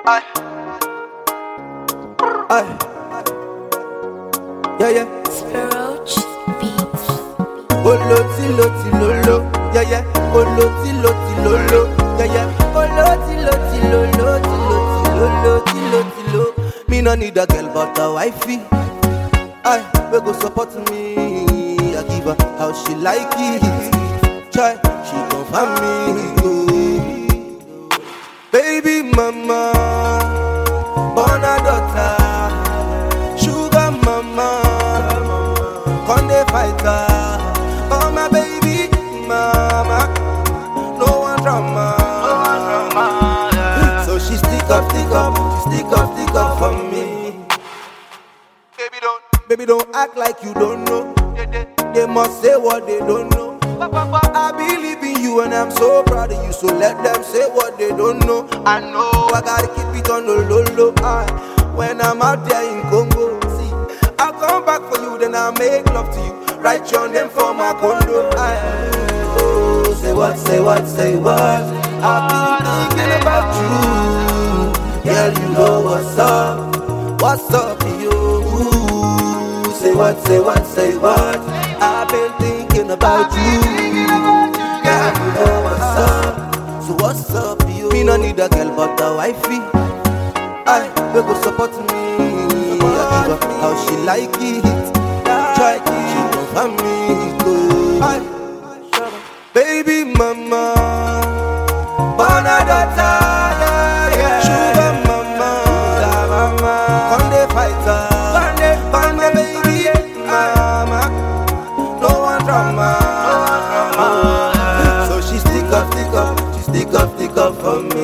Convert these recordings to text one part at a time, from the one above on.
Aye. Aye. Yeah, yeah. Roach Beats. Oloti loti lolo. Yeah, yeah. Oloti loti lolo. Yeah, yeah. Oloti loti lolo. Loti loti lo. Me no need a girl but a wifey. Aye, we go support me. I give her how she like it. Try, she confirm me. Baby mama, born a daughter. Sugar mama, Conde fighter. Oh my baby mama, no one drama. So she stick up for me. Baby don't act like you don't know. They must say what they don't know. I believe in you and I'm so proud of you. So let them say what they don't know. I know I gotta keep it on the low low. When I'm out there in Congo, see, I'll come back for you, then I'll make love to you. Write your name for my condo. Oh, say what? I've been thinking about you. Girl, you know what's up. What's up, you? Say what? I've been thinking about you. Girl, you know what's up. So what's up, you? Me no need a girl but a wifey. Aye, we go support me. I give her how she like it. Try, she confirm me. Aye, baby mama, born a daughter. Sugar mama, Conde fighter. So she stick up for me.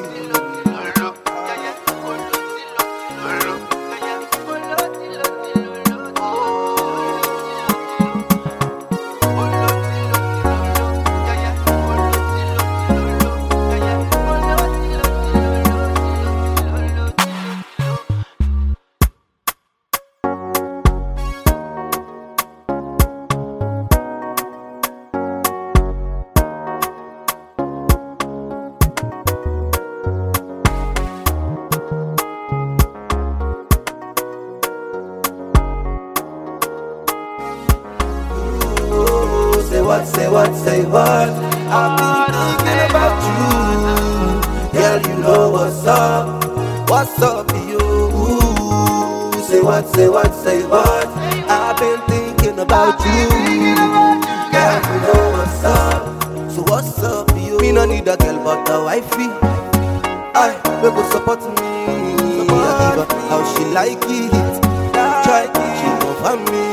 Say what? I've been thinking about you. Girl, you know what's up. What's up, you? Say what? I've been thinking about you. Girl, you know what's up. So what's up, you? Me no need a girl but a wifey. Aye, we go support me. I give her how she like it. Try, she confirm me.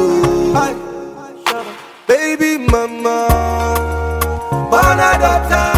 Aye, baby mama, born a daughter.